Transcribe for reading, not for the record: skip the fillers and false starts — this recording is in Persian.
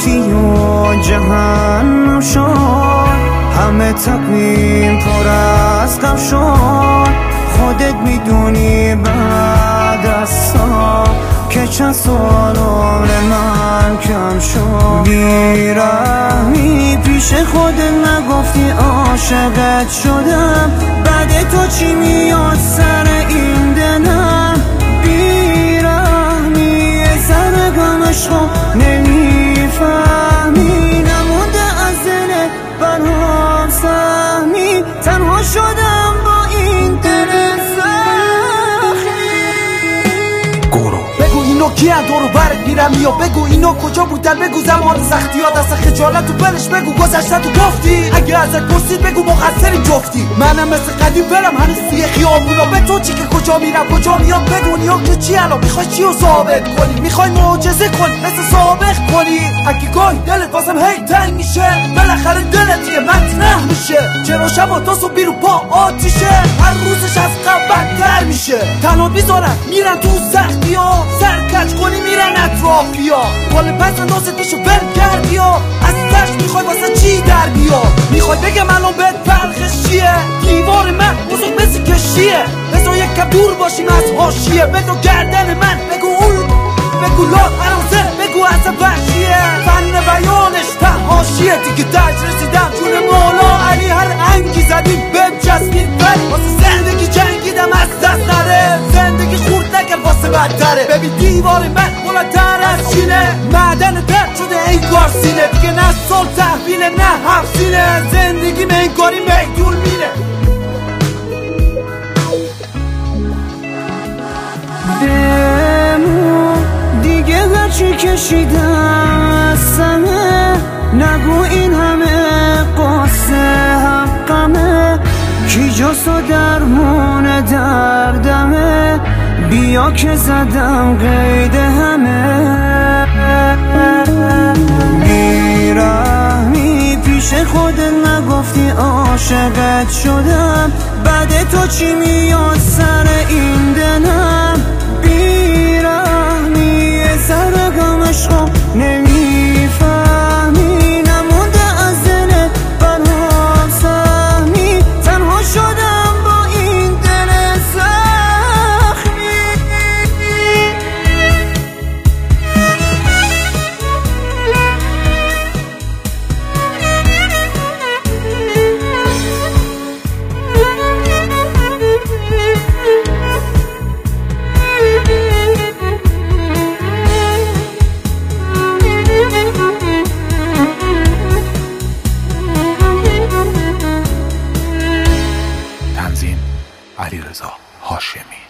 گفتی و جهنم شد، همه تقویم پر از غم شد. خودت میدونی بعد از سال که چند سال عمر من کم شد. بیرحمی پیش خودت نگفتی عاشقت شدم، بعد تو چی میاد سر این دلم؟ بیرحمی سر غم عشقم نمیفهمی، نمونده از دل برام سهمی، تنها شدم با این دل بگو اینو کیه دورو برت میرم یا بگو اینو کجا بودن، بگو زمان سختی ها دست خجالت و بلش بگو گذشته تو گفتی، اگه ازت پرسید بگو مقصری جفتی. منم مثل قدیم برم هنوز توی خیابونا، به تو چی که کجا میرم کجا میام بگو نیا که چی الان میخوای چی رو ثابت کنی، میخوای معجزه کنی مثل سابق کنی. اگه گاهی دلت واسم هی تنگ میشه بالاخره دلت دیگه مطرح میشه، چرا شب تا صبح بیرو پا آتیشه، هر روزش از قبل بدتر میشه. تنها میذارن میرن تو سختی ها، سرکش کنی میرن اطرافیا، پال پس اندازت میشه برگردی ها، از تش میخوای واسه چی در بیا، میخوای بگم الان بهت فرقش چیه، دیوار من بزرگ مثل کشیه، بذار یک کم دور باشیم از حاشیه، بگو گردن من بگو اون بگو لا عروسه بگو اصلا وحشیه، فن بیانش ته حاشیه، دیگه تج رسیدم جون مولا علی، هر انگی زدیم بهم چسبید بد، واسه زندگی جنگیدم از دست نره، زندگی خورد نکرد واسه بدتره. ببین دیوار من بلندتر از چینه، معدن درد شده انگار سینه، دیگه نه سال تحویله نه حفظینه، زندگی به انگاری میدون میره. بمون دیگه هرچی کشیدم از سمه، نگو این همه قصه حقمه، کی جاست و درمون دردمه، بیا که زدم قید همه. بیرحمی پیش خودت نگفتی عاشقت شدم، بعد تو چی میاد سر این دلم؟ بیرحمی سر غم عشقم نمیفهمی، نمونده از دل برام سهمی، تنها شدم با این دل زخمی. تنظیم علیرضا هاشمی.